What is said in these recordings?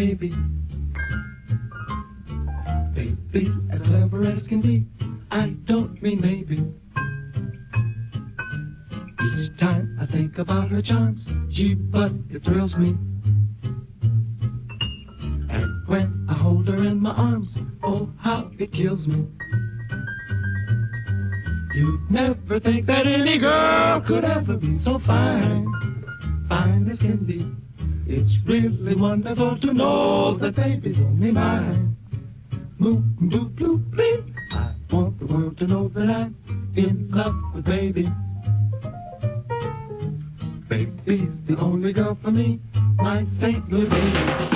baby. Baby's as clever as can be. I don't mean maybe. Each time I think about her charms, gee, but it thrills me. And when I hold her in my arms, oh, how it kills me. You'd never think that any girl could ever be so fine, fine as can be. It's really wonderful to know that baby's only mine. Moo, doo, blue, bleep. I want the world to know that I'm in love with baby. Baby's the only girl for me, my St. Louis baby.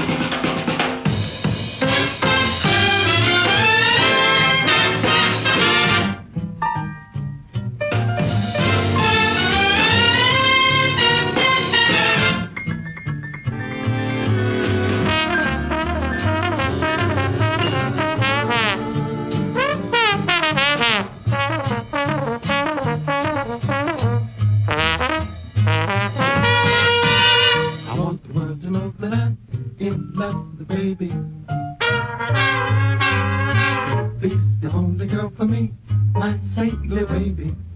I want the world to know that I'm in love with baby. Baby's the only girl for me, my St. Louis baby.